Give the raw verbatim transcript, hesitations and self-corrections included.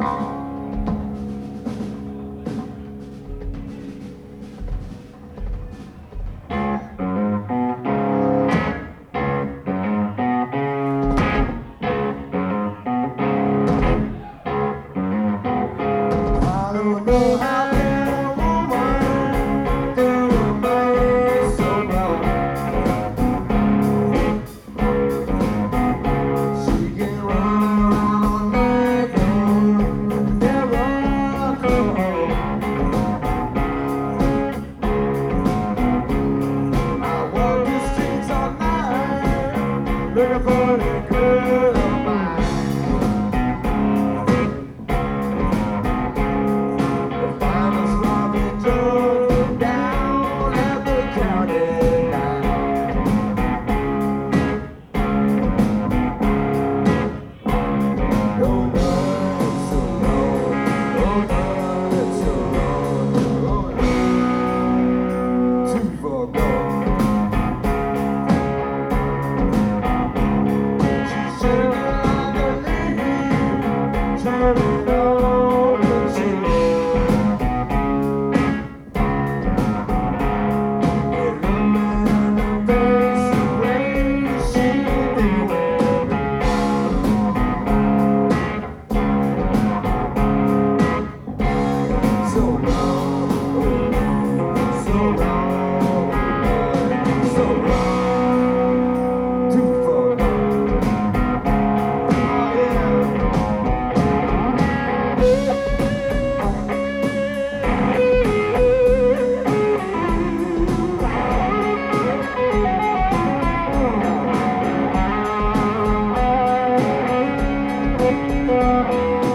Looking for the girl of mine. The final sloppy drove down at the county line. Oh, God, it's so long. Oh, God, it's so long. Oh, too far gone. Turning on the T V. It looked in the face the way she did. So long, so long, so long, too far gone. Oh yeah. Oh,